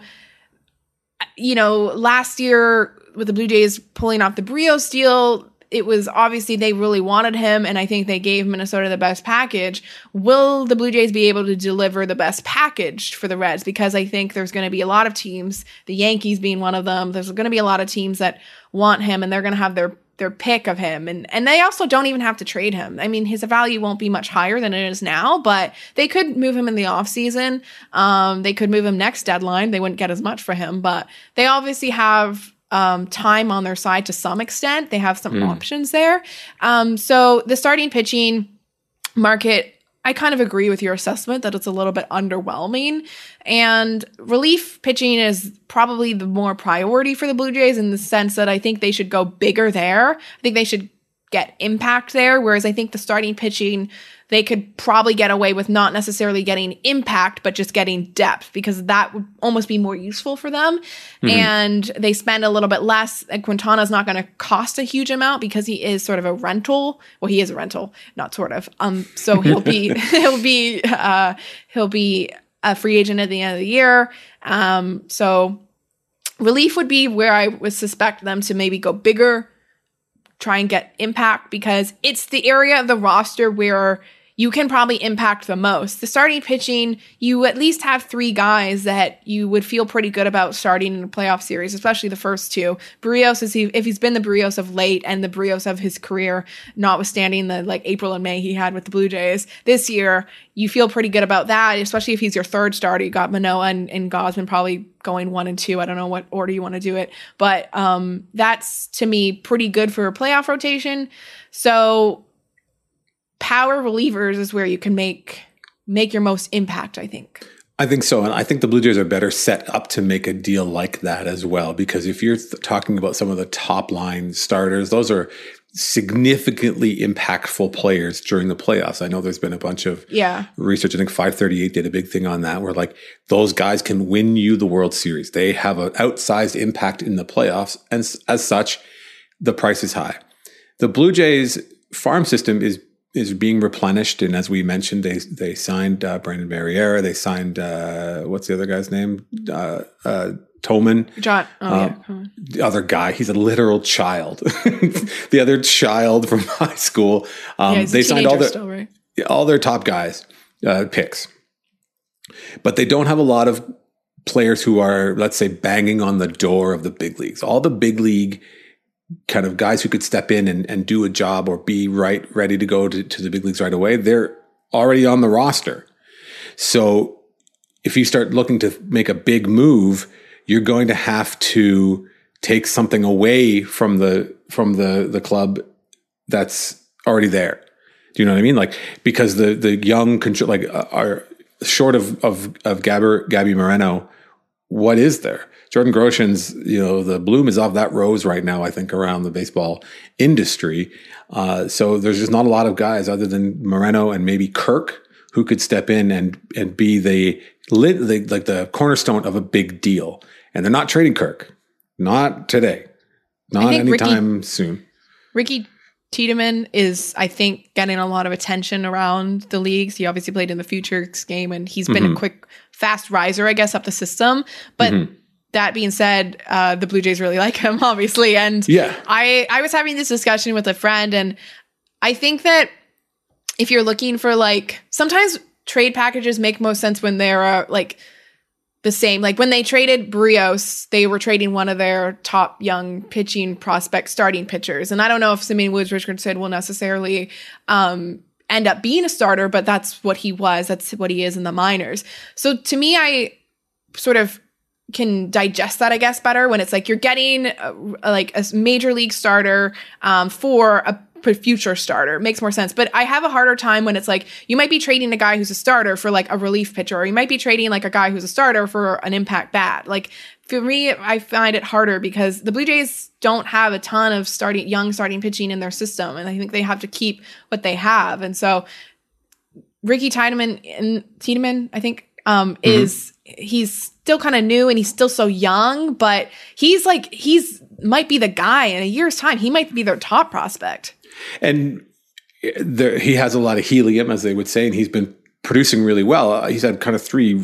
you know, last year with the Blue Jays pulling off the Brios deal, it was obviously they really wanted him, and I think they gave Minnesota the best package. Will the Blue Jays be able to deliver the best package for the Reds? Because I think there's going to be a lot of teams, the Yankees being one of them, there's going to be a lot of teams that want him, and they're going to have their their pick of him. And and they also don't even have to trade him. I mean, his value won't be much higher than it is now, but they could move him in the offseason. Um, they could move him next deadline. They wouldn't get as much for him, but they obviously have um, time on their side to some extent. They have some mm. options there. Um, so the starting pitching market, I kind of agree with your assessment that it's a little bit underwhelming, and relief pitching is probably the more priority for the Blue Jays in the sense that I think they should go bigger there. I think they should get impact there, whereas I think the starting pitching, they could probably get away with not necessarily getting impact, but just getting depth, because that would almost be more useful for them. Mm-hmm. And they spend a little bit less. And Quintana's not going to cost a huge amount because he is sort of a rental. Well, he is a rental, not sort of. Um, so he'll be he'll be uh, he'll be a free agent at the end of the year. Um, so relief would be where I would suspect them to maybe go bigger, try and get impact, because it's the area of the roster where you can probably impact the most. The starting pitching, you at least have three guys that you would feel pretty good about starting in a playoff series, especially the first two. Brios, is he, if he's been the Brios of late and the Brios of his career, notwithstanding the like April and May he had with the Blue Jays this year, you feel pretty good about that, especially if he's your third starter. You got Manoah and, and Gausman probably going one and two. I don't know what order you want to do it, but um, that's to me pretty good for a playoff rotation. So power relievers is where you can make make your most impact, I think. I think so. And I think the Blue Jays are better set up to make a deal like that as well, because if you're th- talking about some of the top line starters, those are significantly impactful players during the playoffs. I know there's been a bunch of yeah. research. I think five thirty-eight did a big thing on that, where like those guys can win you the World Series. They have an outsized impact in the playoffs. And as such, the price is high. The Blue Jays farm system is is being replenished. And as we mentioned, they they signed uh, Brandon Barriera. They signed, uh, what's the other guy's name? Uh, uh, Tolman. John. Oh, uh, yeah. The other guy, he's a literal child. The other child from high school. Um, yeah, he's they a signed all their, still, right? all their top guys, uh, picks. But they don't have a lot of players who are, let's say, banging on the door of the big leagues. All the big league kind of guys who could step in and, and do a job or be right, ready to go to, to the big leagues right away, they're already on the roster. So if you start looking to make a big move, you're going to have to take something away from the from the the club that's already there. Do you know what I mean? Like, because the the young control like uh, are short of of of Gabber, Gabby Moreno. What is there? Jordan Groshans, you know, the bloom is off that rose right now, I think, around the baseball industry. Uh, so there's just not a lot of guys other than Moreno and maybe Kirk who could step in and and be the, the like the cornerstone of a big deal. And they're not trading Kirk. Not today. Not anytime Ricky, soon. Ricky Tiedemann is, I think, getting a lot of attention around the leagues. He obviously played in the Futures game, and he's been mm-hmm. a quick, fast riser, I guess, up the system. But mm-hmm. that being said, uh, the Blue Jays really like him, obviously. And yeah. I, I was having this discussion with a friend, and I think that if you're looking for, like, sometimes trade packages make most sense when they're uh, like the same. Like when they traded Berrios, they were trading one of their top young pitching prospect starting pitchers. And I don't know if Simeon Woods Richardson will necessarily um, end up being a starter, but that's what he was. That's what he is in the minors. So to me, I sort of can digest that, I guess, better when it's like you're getting a, like a major league starter um, for a future starter. It makes more sense. But I have a harder time when it's like you might be trading a guy who's a starter for like a relief pitcher, or you might be trading like a guy who's a starter for an impact bat. Like for me, I find it harder because the Blue Jays don't have a ton of starting young starting pitching in their system, and I think they have to keep what they have. And so Ricky Tiedemann, and Tiedemann, I think, um, mm-hmm. is he's still kind of new and he's still so young, but he's like he's might be the guy in a year's time. He might be their top prospect. And there, he has a lot of helium, as they would say, and he's been producing really well. Uh, he's had kind of three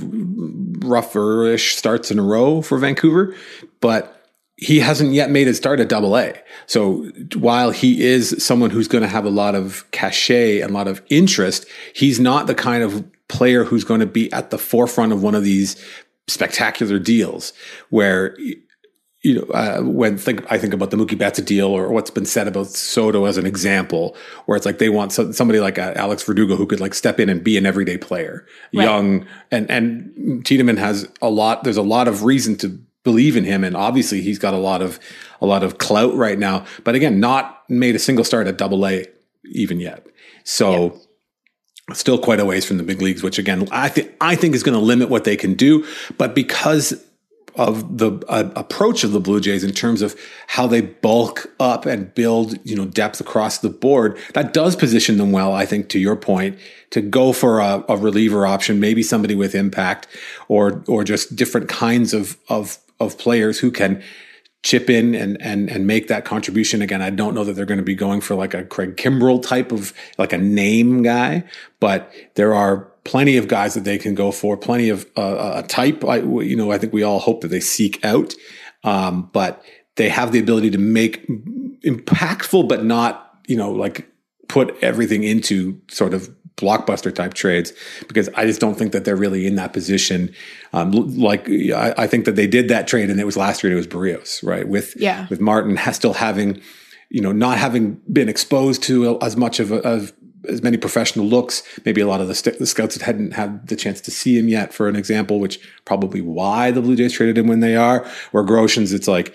rougher-ish starts in a row for Vancouver, but he hasn't yet made his start at Double A. So while he is someone who's going to have a lot of cachet and a lot of interest, he's not the kind of player who's going to be at the forefront of one of these spectacular deals where, you know, uh, when think I think about the Mookie Betts deal or what's been said about Soto as an example, where it's like they want so, somebody like uh, Alex Verdugo who could like step in and be an everyday player, right. young, and and Tiedemann has a lot. There's a lot of reason to believe in him, and obviously he's got a lot of a lot of clout right now. But again, not made a single start at Double A even yet. So. Yeah. Still quite a ways from the big leagues, which again, I think I think is going to limit what they can do. But because of the uh, approach of the Blue Jays in terms of how they bulk up and build, you know, depth across the board, that does position them well, I think, to your point, to go for a, a reliever option, maybe somebody with impact or or just different kinds of of of players who can chip in and and and make that contribution. Again, I don't know that they're going to be going for like a Craig Kimbrell type of like a name guy, but there are plenty of guys that they can go for, plenty of uh, a type. I, you know, I think we all hope that they seek out, um, but they have the ability to make impactful, but not, you know, like put everything into sort of blockbuster type trades, because I just don't think that they're really in that position. Um, like I, I think that they did that trade, and it was last year. It was Berrios, right? With yeah. with Martin has still having, you know, not having been exposed to as much of, a, of as many professional looks. Maybe a lot of the, st- the scouts that hadn't had the chance to see him yet, for an example, which probably why the Blue Jays traded him when they are. Where Groshans, it's like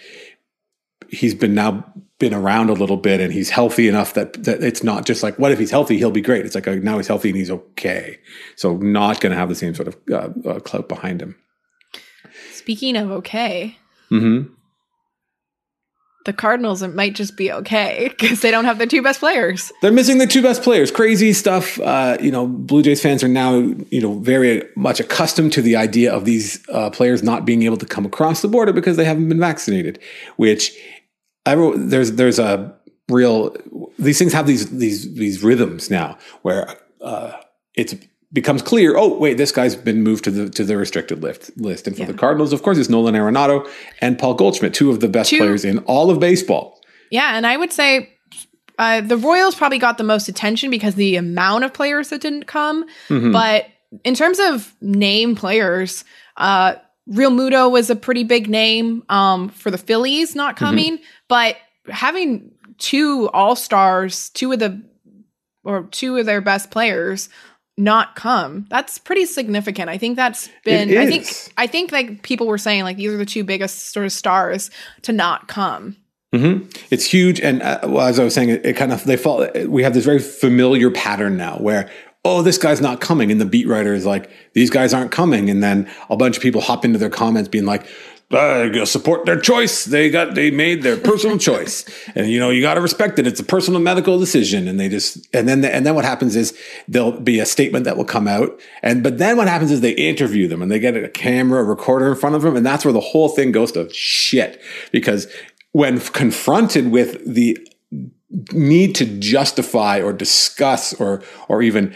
he's been now. been around a little bit, and he's healthy enough that, that it's not just like, what if he's healthy? He'll be great. It's like, a, now he's healthy and he's okay. So not going to have the same sort of uh, uh, clout behind him. Speaking of okay, mm-hmm. the Cardinals might just be okay because they don't have their two best players. They're missing their two best players. Crazy stuff. Uh, you know, Blue Jays fans are now, you know, very much accustomed to the idea of these uh, players not being able to come across the border because they haven't been vaccinated, which I wrote, there's there's a real these things have these these these rhythms now where uh, it becomes clear. Oh, wait, this guy's been moved to the to the restricted list. List, and for yeah. the Cardinals, of course, it's Nolan Arenado and Paul Goldschmidt, two of the best two. players in all of baseball. Yeah, and I would say uh, the Royals probably got the most attention because the amount of players that didn't come. Mm-hmm. But in terms of name players, uh, Real Muto was a pretty big name um, for the Phillies not coming, mm-hmm. but having two all-stars, two of the or two of their best players not come, that's pretty significant. I think that's been I think I think like people were saying like these are the two biggest sort of stars to not come. Mm-hmm. It's huge, and uh, well, as I was saying, it, it kind of they fall. We have this very familiar pattern now where, oh, this guy's not coming, and the beat writer is like, these guys aren't coming, and then a bunch of people hop into their comments being like, uh, support their choice. They got they made their personal choice, and you know you got to respect it. It's a personal medical decision, and they just and then and then what happens is there'll be a statement that will come out, and but then what happens is they interview them and they get a camera, a recorder in front of them, and that's where the whole thing goes to shit because when confronted with the need to justify or discuss or or even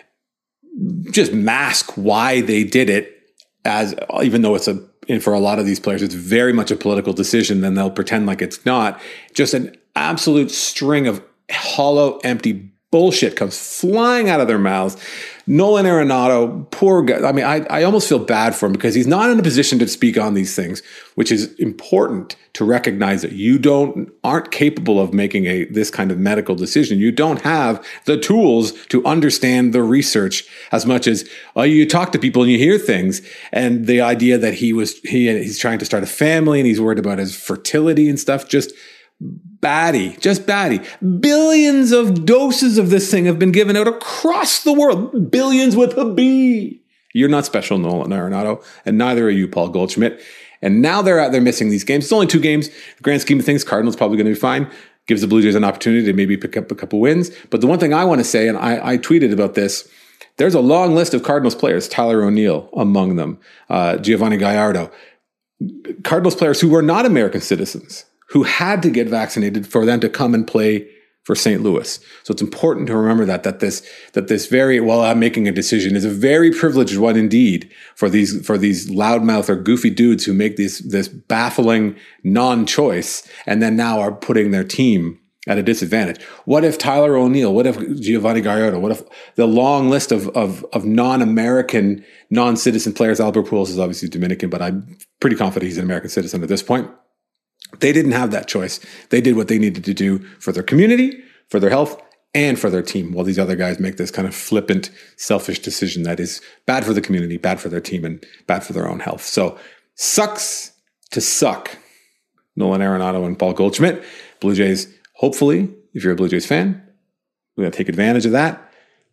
just mask why they did it, as even though it's a and for a lot of these players it's very much a political decision, then they'll pretend like it's not. Just an absolute string of hollow, empty bullshit comes flying out of their mouths. Nolan Arenado, poor guy. I mean, I, I almost feel bad for him because he's not in a position to speak on these things, which is important to recognize that you don't aren't capable of making a this kind of medical decision. You don't have the tools to understand the research as much as uh, you talk to people and you hear things. And the idea that he was he he's trying to start a family and he's worried about his fertility and stuff, just batty, just batty. Billions of doses of this thing have been given out across the world. Billions with a B. You're not special, Nolan Arenado, and neither are you, Paul Goldschmidt. And now they're out there missing these games. It's only two games. The grand scheme of things, Cardinals probably going to be fine. Gives the Blue Jays an opportunity to maybe pick up a couple wins. But the one thing I want to say, and I, I tweeted about this, there's a long list of Cardinals players, Tyler O'Neill among them, uh, Giovanni Gallardo, Cardinals players who were not American citizens, who had to get vaccinated for them to come and play for Saint Louis. So it's important to remember that, that this, that this very, well, I'm making a decision is a very privileged one indeed for these, for these loudmouth or goofy dudes who make these, this baffling non-choice and then now are putting their team at a disadvantage. What if Tyler O'Neill? What if Giovanni Gallardo? What if the long list of, of, of non-American, non-citizen players? Albert Pujols is obviously Dominican, but I'm pretty confident he's an American citizen at this point. They didn't have that choice. They did what they needed to do for their community, for their health, and for their team, while these other guys make this kind of flippant, selfish decision that is bad for the community, bad for their team, and bad for their own health. So, sucks to suck. Nolan Arenado and Paul Goldschmidt. Blue Jays, hopefully, if you're a Blue Jays fan, we're going to take advantage of that.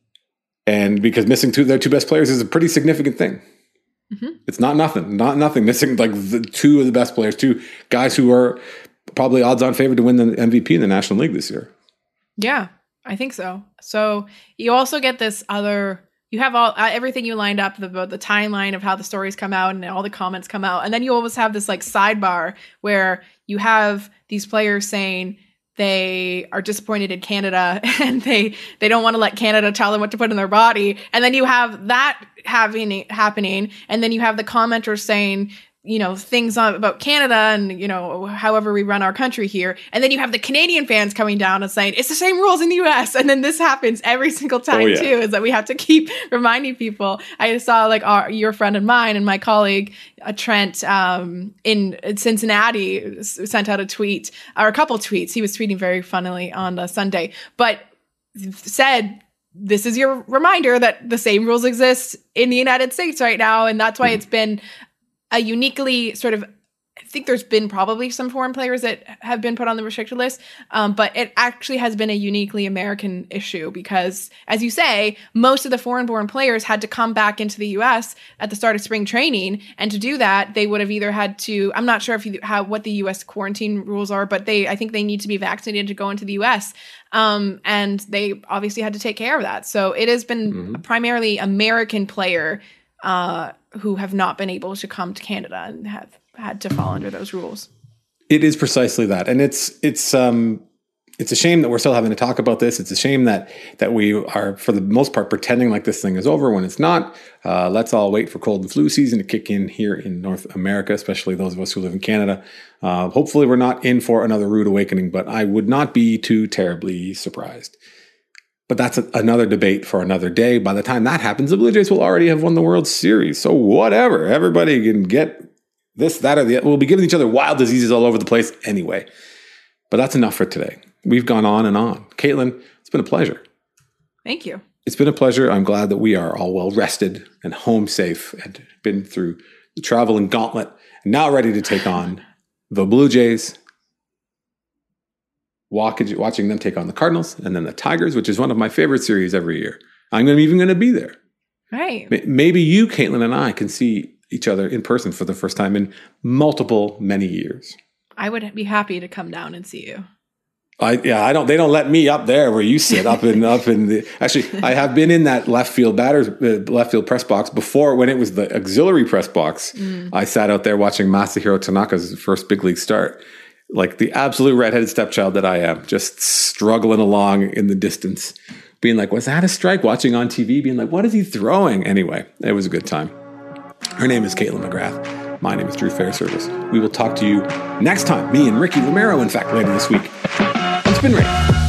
And because missing two their two best players is a pretty significant thing. Mm-hmm. It's not nothing, not nothing. Missing like the two of the best players, two guys who are probably odds-on favorite to win the M V P in the National League this year. Yeah, I think so. So you also get this other, you have all uh, everything you lined up, the, the timeline of how the stories come out and all the comments come out. And then you always have this like sidebar where you have these players saying they are disappointed in Canada and they, they don't want to let Canada tell them what to put in their body. And then you have that having happening. And then you have the commenters saying, you know, things on, about Canada and, you know, however we run our country here. And then you have the Canadian fans coming down and saying, it's the same rules in the U S. And then this happens every single time, oh, yeah. too, is that we have to keep reminding people. I saw like our, your friend and mine and my colleague, uh, Trent, um, in, in Cincinnati sent out a tweet or a couple tweets. He was tweeting very funnily on uh, Sunday, but said, this is your reminder that the same rules exist in the United States right now. And that's why mm. it's been a uniquely sort of, I think there's been probably some foreign players that have been put on the restricted list, um, but it actually has been a uniquely American issue because, as you say, most of the foreign-born players had to come back into the U S at the start of spring training, and to do that, they would have either had to, I'm not sure if you how what the U S quarantine rules are, but they I think they need to be vaccinated to go into the U S, um, and they obviously had to take care of that. So it has been mm-hmm. a primarily American player uh, who have not been able to come to Canada and have had to fall under those rules. It is precisely that. And it's, it's, um, it's a shame that we're still having to talk about this. It's a shame that that we are, for the most part, pretending like this thing is over when it's not. Uh, let's all wait for cold and flu season to kick in here in North America, especially those of us who live in Canada. Uh, hopefully we're not in for another rude awakening, but I would not be too terribly surprised. But that's a, another debate for another day. By the time that happens, the Blue Jays will already have won the World Series. So whatever, everybody can get this, that, or the other. We'll be giving each other wild diseases all over the place anyway. But that's enough for today. We've gone on and on. Caitlin, it's been a pleasure. Thank you. It's been a pleasure. I'm glad that we are all well rested and home safe and been through the traveling gauntlet and now ready to take on the Blue Jays, walk, watching them take on the Cardinals and then the Tigers, which is one of my favorite series every year. I'm even going to be there. Right. Maybe you, Caitlin, and I can see each other in person for the first time in multiple, many years. I would be happy to come down and see you. I yeah, I don't. They don't let me up there where you sit up in up in the. Actually, I have been in that left field batters uh, left field press box before when it was the auxiliary press box. Mm. I sat out there watching Masahiro Tanaka's first big league start, like the absolute redheaded stepchild that I am, just struggling along in the distance, being like, "Was that a strike?" Watching on T V, being like, "What is he throwing?" Anyway, it was a good time. Her name is Caitlin McGrath. My name is Drew Fairservice. We will talk to you next time. Me and Ricky Romero, in fact, later this week. Spin Rate.